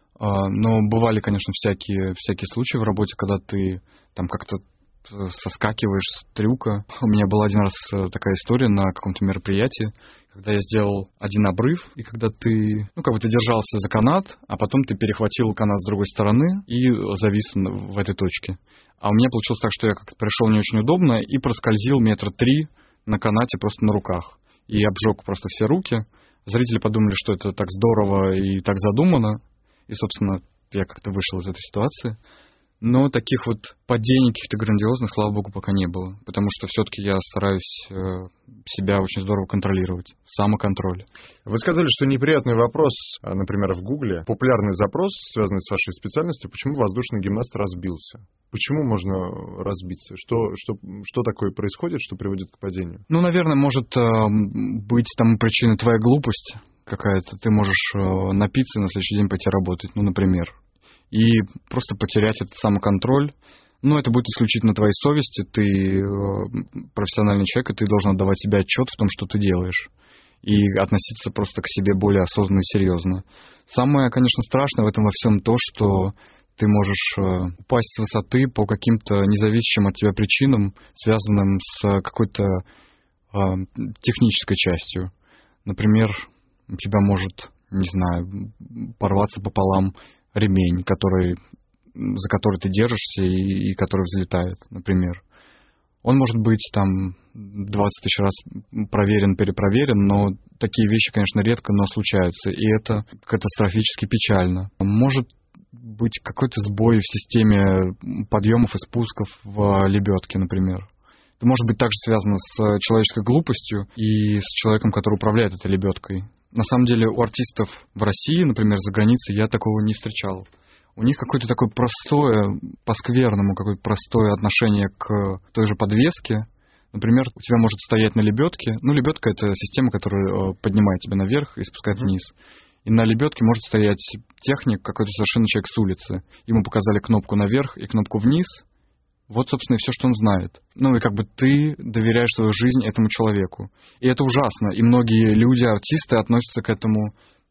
Но бывали, конечно, всякие случаи в работе, когда ты там как-то соскакиваешь с трюка. У меня была один раз такая история на каком-то мероприятии, когда я сделал один обрыв, и когда ты, ты держался за канат, а потом ты перехватил канат с другой стороны и завис в этой точке. А у меня получилось так, что я как-то пришел не очень удобно и проскользил 3 метра на канате просто на руках. И обжег просто все руки. Зрители подумали, что это так здорово и так задумано. И, собственно, я как-то вышел из этой ситуации. Но таких вот падений каких-то грандиозных, слава богу, пока не было. Потому что все-таки я стараюсь себя очень здорово контролировать. Самоконтроль. Вы сказали, что неприятный вопрос, например, в Гугле. Популярный запрос, связанный с вашей специальностью, почему воздушный гимнаст разбился? Почему можно разбиться? Что такое происходит, что приводит к падению? Наверное, может быть тому причиной твоя глупость какая-то. Ты можешь напиться и на следующий день пойти работать, например. И просто потерять этот самоконтроль, Но это будет исключительно твоей совести. Ты профессиональный человек, и ты должен отдавать себе отчет в том, что ты делаешь. И относиться просто к себе более осознанно и серьезно. Самое, конечно, страшное в этом во всем то, что ты можешь упасть с высоты по каким-то независящим от тебя причинам, связанным с какой-то технической частью. Например, у тебя может, не знаю, порваться пополам ремень, за который ты держишься и который взлетает, например. Он может быть там 20 тысяч раз проверен, перепроверен, но такие вещи, конечно, редко, но случаются, и это катастрофически печально. Может быть какой-то сбой в системе подъемов и спусков в лебедке, например. Это может быть также связано с человеческой глупостью и с человеком, который управляет этой лебедкой. На самом деле у артистов в России, например, за границей, я такого не встречал. У них какое-то такое простое, по-скверному, какое-то простое отношение к той же подвеске. Например, у тебя может стоять на лебедке. Лебедка — это система, которая поднимает тебя наверх и спускает вниз. И на лебедке может стоять техник, какой-то совершенно человек с улицы. Ему показали кнопку наверх и кнопку вниз. Вот, собственно, и все, что он знает. И ты доверяешь свою жизнь этому человеку. И это ужасно. И многие люди, артисты, относятся к этому...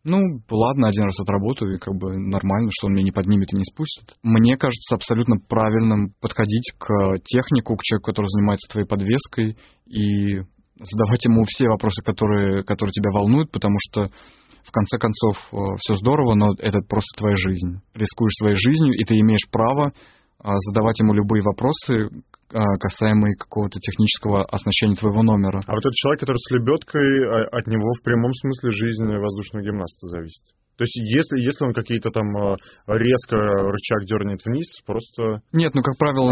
ладно, один раз отработаю, и нормально, что он меня не поднимет и не спустит. Мне кажется абсолютно правильным подходить к технику, к человеку, который занимается твоей подвеской, и задавать ему все вопросы, которые тебя волнуют, потому что, в конце концов, все здорово, но это просто твоя жизнь. Рискуешь своей жизнью, и ты имеешь право задавать ему любые вопросы, касаемые какого-то технического оснащения твоего номера. А вот этот человек, который с лебедкой, от него в прямом смысле жизнь воздушного гимнаста зависит. То есть если он какие-то там резко рычаг дернет вниз, просто... Нет, как правило,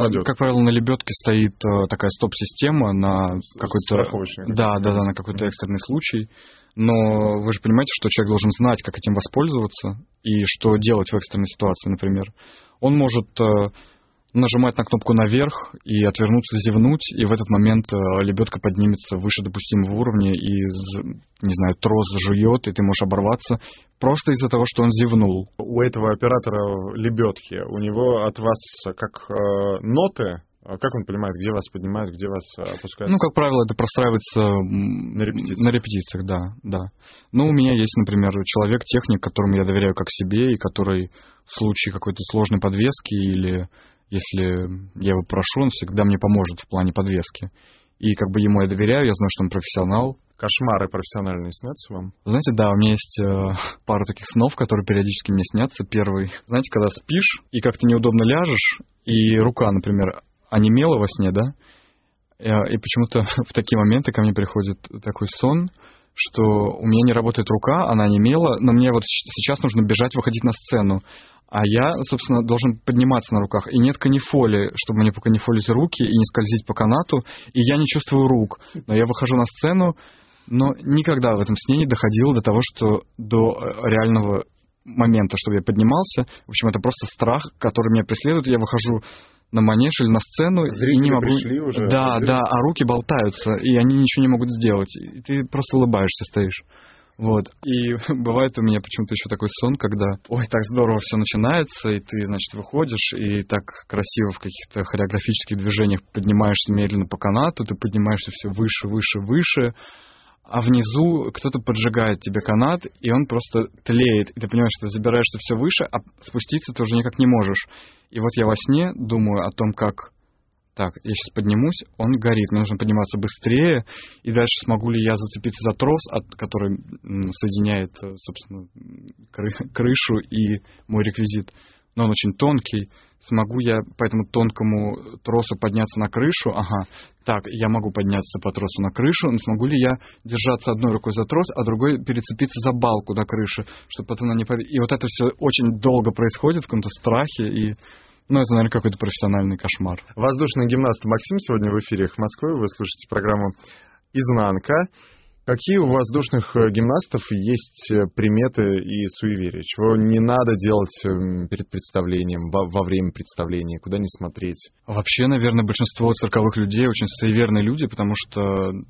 на лебедке стоит такая стоп-система на какой-то... Да, на какой-то экстренный случай. Но вы же понимаете, что человек должен знать, как этим воспользоваться и что делать в экстренной ситуации, например. Он может нажимать на кнопку наверх и отвернуться, зевнуть, и в этот момент лебедка поднимется выше допустимого уровня, и, не знаю, трос жует, и ты можешь оборваться просто из-за того, что он зевнул. У этого оператора лебедки, у него от вас как ноты, как он понимает, где вас поднимают, где вас опускают? Как правило, это простраивается на репетициях, да. У меня есть, например, человек-техник, которому я доверяю как себе, и который в случае какой-то сложной подвески или если я его прошу, он всегда мне поможет в плане подвески. И ему я доверяю, я знаю, что он профессионал. Кошмары профессиональные снятся вам? Знаете, да, у меня есть пара таких снов, которые периодически мне снятся. Первый, знаете, когда спишь и как-то неудобно ляжешь, и рука, например, онемела во сне, да? И почему-то в такие моменты ко мне приходит такой сон, что у меня не работает рука, она онемела, но мне вот сейчас нужно бежать, выходить на сцену. А я, собственно, должен подниматься на руках. И нет канифоли, чтобы мне поканифолить руки и не скользить по канату. И я не чувствую рук. Но я выхожу на сцену, но никогда в этом сне не доходило до того, что до реального момента, чтобы я поднимался. В общем, это просто страх, который меня преследует. Я выхожу на манеж или на сцену. Зрители и не могу... пришли уже. Да, а руки болтаются, и они ничего не могут сделать. И ты просто улыбаешься, стоишь. Вот. И бывает у меня почему-то еще такой сон, когда, так здорово все начинается, и ты, значит, выходишь, и так красиво в каких-то хореографических движениях поднимаешься медленно по канату, ты поднимаешься все выше, выше, выше, а внизу кто-то поджигает тебе канат, и он просто тлеет, и ты понимаешь, что ты забираешься все выше, а спуститься ты уже никак не можешь. И вот я во сне думаю о том, как... Так, я сейчас поднимусь, он горит, мне нужно подниматься быстрее, и дальше смогу ли я зацепиться за трос, который соединяет, собственно, крышу и мой реквизит. Но он очень тонкий, смогу я по этому тонкому тросу подняться на крышу? Так, я могу подняться по тросу на крышу, но смогу ли я держаться одной рукой за трос, а другой перецепиться за балку до крыши, чтобы потом она не... И вот это все очень долго происходит в каком-то страхе, и... это, наверное, какой-то профессиональный кошмар. Воздушный гимнаст Максим сегодня в эфире «Эхо Москвы». Вы слушаете программу «Изнанка». Какие у воздушных гимнастов есть приметы и суеверия? Чего не надо делать перед представлением, во время представления, куда не смотреть? Вообще, наверное, большинство цирковых людей очень суеверные люди, потому что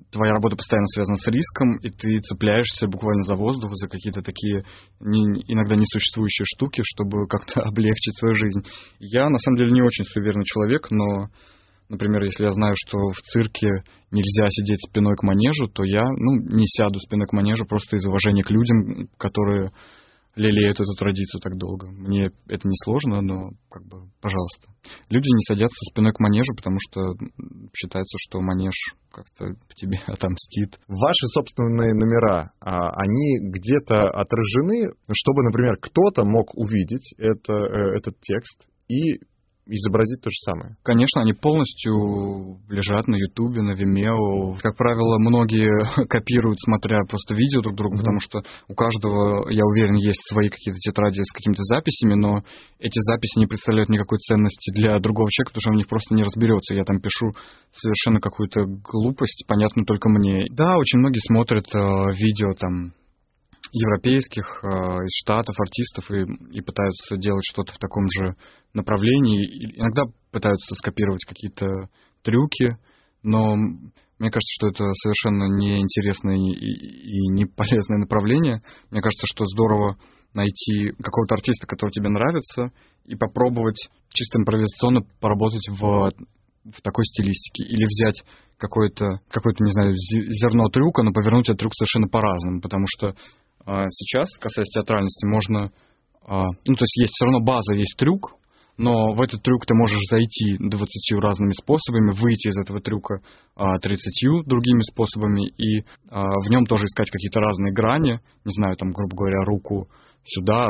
твоя работа постоянно связана с риском, и ты цепляешься буквально за воздух, за какие-то такие иногда несуществующие штуки, чтобы как-то облегчить свою жизнь. Я, на самом деле, не очень суеверный человек, но, например, если я знаю, что в цирке нельзя сидеть спиной к манежу, то я, не сяду спиной к манежу просто из уважения к людям, которые лелеют эту традицию так долго. Мне это не сложно, но пожалуйста. Люди не садятся спиной к манежу, потому что считается, что манеж как-то тебе отомстит. Ваши собственные номера, они где-то отражены, чтобы, например, кто-то мог увидеть этот текст и изобразить то же самое? Конечно, они полностью лежат на Ютубе, на Vimeo. Как правило, многие копируют, смотря просто видео друг друга, потому что у каждого, я уверен, есть свои какие-то тетради с какими-то записями, но эти записи не представляют никакой ценности для другого человека, потому что он в них просто не разберется. Я там пишу совершенно какую-то глупость, понятную только мне. Да, очень многие смотрят видео там европейских, из Штатов артистов и пытаются делать что-то в таком же направлении. И иногда пытаются скопировать какие-то трюки, но мне кажется, что это совершенно неинтересное и не полезное направление. Мне кажется, что здорово найти какого-то артиста, который тебе нравится, и попробовать чисто импровизационно поработать в такой стилистике. Или взять какое-то, не знаю, зерно трюка, но повернуть этот трюк совершенно по-разному, потому что сейчас, касаясь театральности, можно... то есть все равно база, есть трюк, но в этот трюк ты можешь зайти 20 разными способами, выйти из этого трюка 30 другими способами, и в нем тоже искать какие-то разные грани, не знаю, там, грубо говоря, руку сюда,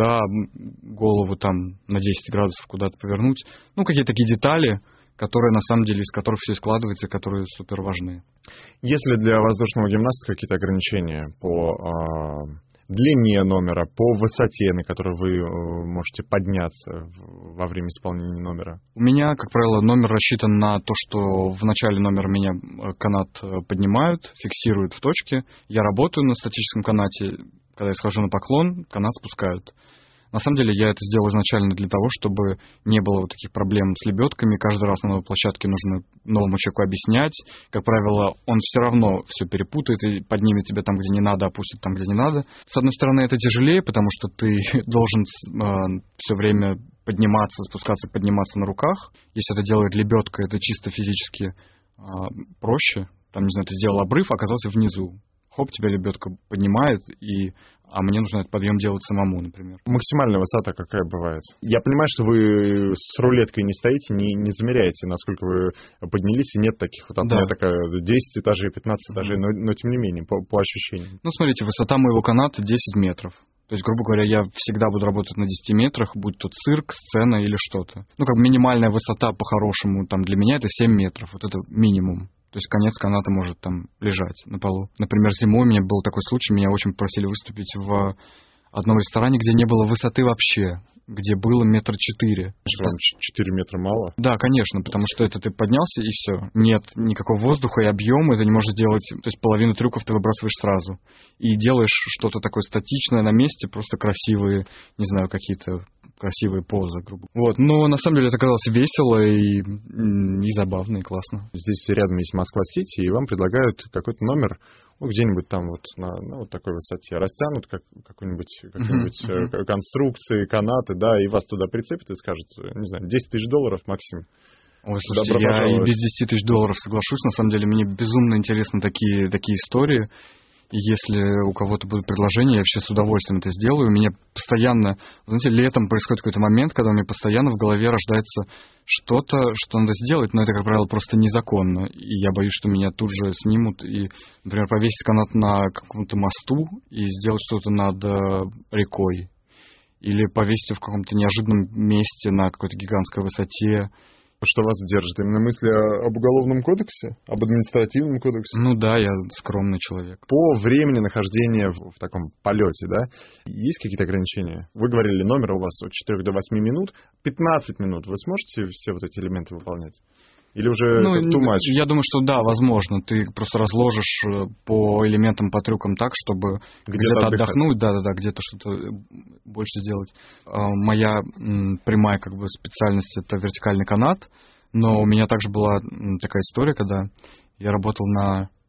голову там на 10 градусов куда-то повернуть. Какие-то такие детали, которые, на самом деле, из которых все складывается, и которые супер важны. Есть ли для воздушного гимнаста какие-то ограничения по длине номера, по высоте, на которой вы можете подняться во время исполнения номера? У меня, как правило, номер рассчитан на то, что в начале номера меня канат поднимают, фиксируют в точке. Я работаю на статическом канате. Когда я схожу на поклон, канат спускают. На самом деле я это сделал изначально для того, чтобы не было вот таких проблем с лебедками. Каждый раз на новой площадке нужно новому человеку объяснять. Как правило, он все равно все перепутает и поднимет тебя там, где не надо, опустит там, где не надо. С одной стороны, это тяжелее, потому что ты должен все время подниматься, спускаться, подниматься на руках. Если это делает лебедка, это чисто физически проще. Там, не знаю, ты сделал обрыв, оказался внизу. Хоп, тебя лебедка поднимает, а мне нужно этот подъем делать самому, например. Максимальная высота какая бывает? Я понимаю, что вы с рулеткой не стоите, не замеряете, насколько вы поднялись, и нет таких. Вот одна такая 10 этажей, 15 этажей, но тем не менее, по ощущениям. Смотрите, высота моего каната 10 метров. То есть, грубо говоря, я всегда буду работать на 10 метрах, будь то цирк, сцена или что-то. Минимальная высота по-хорошему там для меня это 7 метров, вот это минимум. То есть конец каната может там лежать на полу. Например, зимой у меня был такой случай, меня очень просили выступить в одном ресторане, где не было высоты вообще, где было 4 метра. 4 метра мало? Да, конечно, потому что это ты поднялся и все. Нет никакого воздуха и объема, ты не можешь сделать, то есть половину трюков ты выбрасываешь сразу. И делаешь что-то такое статичное на месте, просто красивые, не знаю, какие-то красивые позы, грубо. Но на самом деле это казалось весело и забавно, и классно. Здесь рядом есть Москва-Сити, и вам предлагают какой-то номер, где-нибудь там на такой высоте. Растянут какие-нибудь конструкции, канаты, да, и вас туда прицепят и скажут, не знаю, $10 000 максимум. Ой, слушайте, я и без $10 000 соглашусь. На самом деле, мне безумно интересны такие истории. И если у кого-то будут предложения, я вообще с удовольствием это сделаю. У меня постоянно, знаете, летом происходит какой-то момент, когда у меня постоянно в голове рождается что-то, что надо сделать, но это, как правило, просто незаконно. И я боюсь, что меня тут же снимут и, например, повесить канат на каком-то мосту и сделать что-то над рекой. Или повесить его в каком-то неожиданном месте на какой-то гигантской высоте. Что вас держит? Именно мысли об уголовном кодексе? Об административном кодексе? Да, я скромный человек. По времени нахождения в таком полете, да, есть какие-то ограничения? Вы говорили, номер у вас от 4 до 8 минут. 15 минут вы сможете все вот эти элементы выполнять? Или уже too much? Я думаю, что да, возможно. Ты просто разложишь по элементам, по трюкам так, чтобы где-то отдохнуть, где-то что-то больше сделать. Моя прямая специальность — это вертикальный канат, но у меня также была такая история, когда я работал на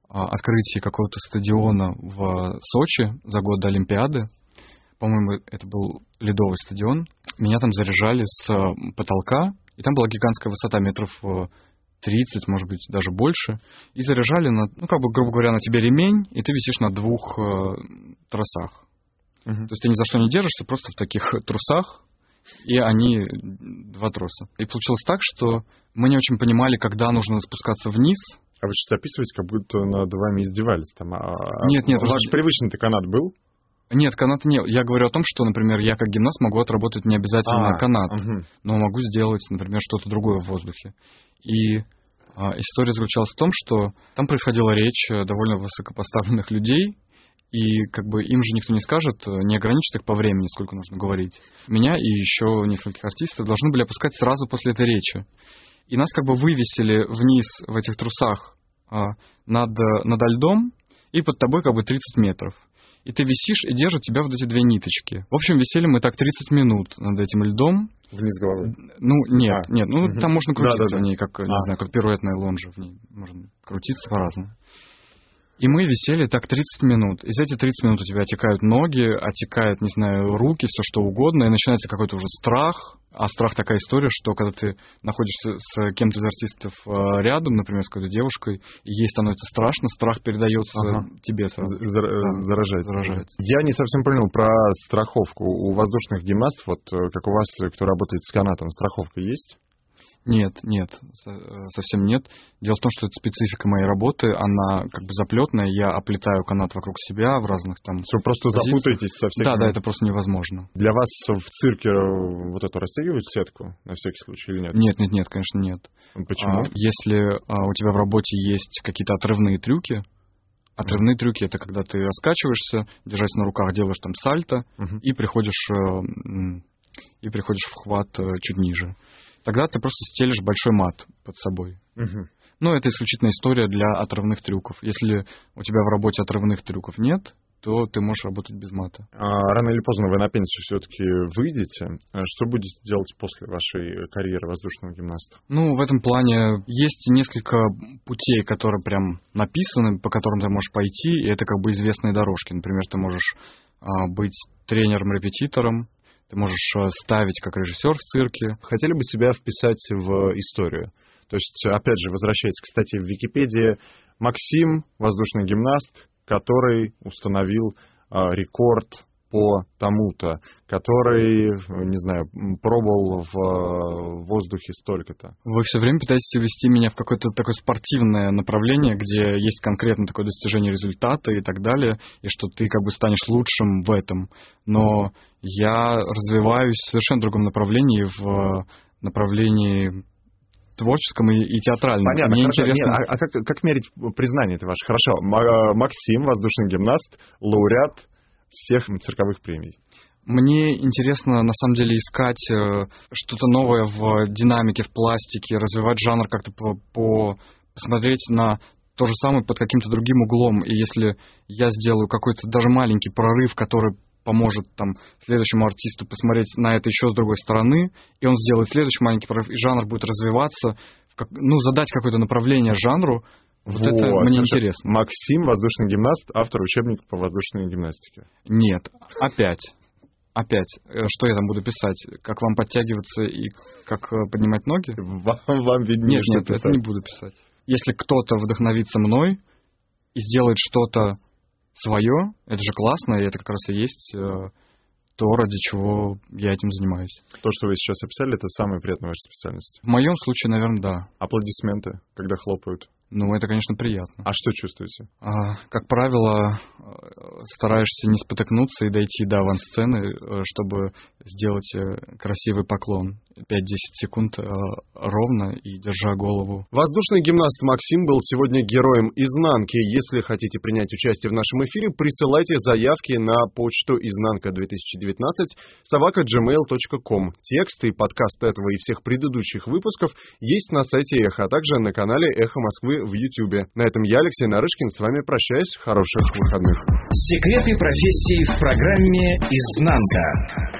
открытии какого-то стадиона в Сочи за год до Олимпиады. По-моему, это был ледовый стадион. Меня там заряжали с потолка, и там была гигантская высота метров 30, может быть, даже больше. И заряжали, грубо говоря, на тебе ремень, и ты висишь на 2 тросах. То есть ты ни за что не держишься, просто в таких трусах, и они 2 троса. И получилось так, что мы не очень понимали, когда нужно спускаться вниз. А вы сейчас описываете, как будто над вами издевались. Там, Нет. Ваш привычный-то канат был? Нет, каната нет. Я говорю о том, что, например, я как гимнаст могу отработать не обязательно канат, но могу сделать, например, что-то другое в воздухе. И история заключалась в том, что там происходила речь довольно высокопоставленных людей, и как бы им же никто не скажет, не ограничит их по времени, сколько нужно говорить. Меня и еще нескольких артистов должны были опускать сразу после этой речи. И нас как бы вывесили вниз в этих трусах над льдом, и под тобой как бы 30 метров. И ты висишь, и держат тебя вот эти 2 ниточки. В общем, висели мы так 30 минут над этим льдом. Вниз головой? Нет. Там можно крутиться в ней, как, не знаю, как пируэтная лонжа в ней. Можно крутиться по-разному. И мы висели так 30 минут. И за эти 30 минут у тебя отекают ноги, отекают, не знаю, руки, все что угодно, и начинается какой-то уже страх. А страх такая история, что когда ты находишься с кем-то из артистов рядом, например, с какой-то девушкой, и ей становится страшно, страх передается тебе сразу. Заражается. Я не совсем понял про страховку. У воздушных гимнастов, вот как у вас, кто работает с канатом, страховка есть? Нет, совсем нет. Дело в том, что это специфика моей работы, она как бы заплетная, я оплетаю канат вокруг себя в разных там Вы просто позициях. Запутаетесь со всеми... Да, это просто невозможно. Для вас в цирке вот эту растягивают сетку, на всякий случай, или нет? Нет, конечно, нет. Почему? Если у тебя в работе есть какие-то отрывные трюки, это когда ты раскачиваешься, держась на руках, делаешь там сальто, и приходишь в хват чуть ниже. Тогда ты просто стелишь большой мат под собой. Но это исключительно история для отрывных трюков. Если у тебя в работе отрывных трюков нет, то ты можешь работать без мата. Рано или поздно вы на пенсию все-таки выйдете. Что будете делать после вашей карьеры воздушного гимнаста? В этом плане есть несколько путей, которые прям написаны, по которым ты можешь пойти, и это как бы известные дорожки. Например, ты можешь быть тренером-репетитором, ты можешь ставить как режиссер в цирке. Хотели бы себя вписать в историю? То есть, опять же, возвращаясь к статье в Википедии, Максим, воздушный гимнаст, который установил рекорд по тому-то, который, не знаю, пробовал в воздухе столько-то. Вы все время пытаетесь ввести меня в какое-то такое спортивное направление, где есть конкретно такое достижение результата и так далее, и что ты как бы станешь лучшим в этом. Но я развиваюсь в совершенно другом направлении, в направлении творческом и театральном. Понятно, мне хорошо. интересно... Нет, а как мерить признание это ваше? Хорошо, Максим, воздушный гимнаст, лауреат всех цирковых премий. Мне интересно, на самом деле, искать что-то новое в динамике, в пластике, развивать жанр как-то посмотреть на то же самое под каким-то другим углом. И если я сделаю какой-то даже маленький прорыв, который поможет там следующему артисту посмотреть на это еще с другой стороны, и он сделает следующий маленький прорыв, и жанр будет развиваться, задать какое-то направление жанру, вот это мне интересно. Максим, воздушный гимнаст, автор учебника по воздушной гимнастике. Нет, опять, что я там буду писать? Как вам подтягиваться и как поднимать ноги? Вам виднее, что писать. Нет, это не буду писать. Если кто-то вдохновится мной и сделает что-то свое, это же классно, и это как раз и есть то, ради чего я этим занимаюсь. То, что вы сейчас описали, это самая приятная ваша специальность? В моем случае, наверное, да. Аплодисменты, когда хлопают? Это, конечно, приятно. А что чувствуете? Как правило, стараешься не спотыкнуться и дойти до авансцены, чтобы сделать красивый поклон. 5-10 секунд ровно и держа голову. Воздушный гимнаст Максим был сегодня героем «Изнанки». Если хотите принять участие в нашем эфире, присылайте заявки на почту iznanka2019@gmail.com. Текст и подкаст этого и всех предыдущих выпусков есть на сайте Эхо, а также на канале Эхо Москвы в YouTube. На этом я, Алексей Нарышкин, с вами прощаюсь. Хороших выходных. Секреты профессии в программе «Изнанка».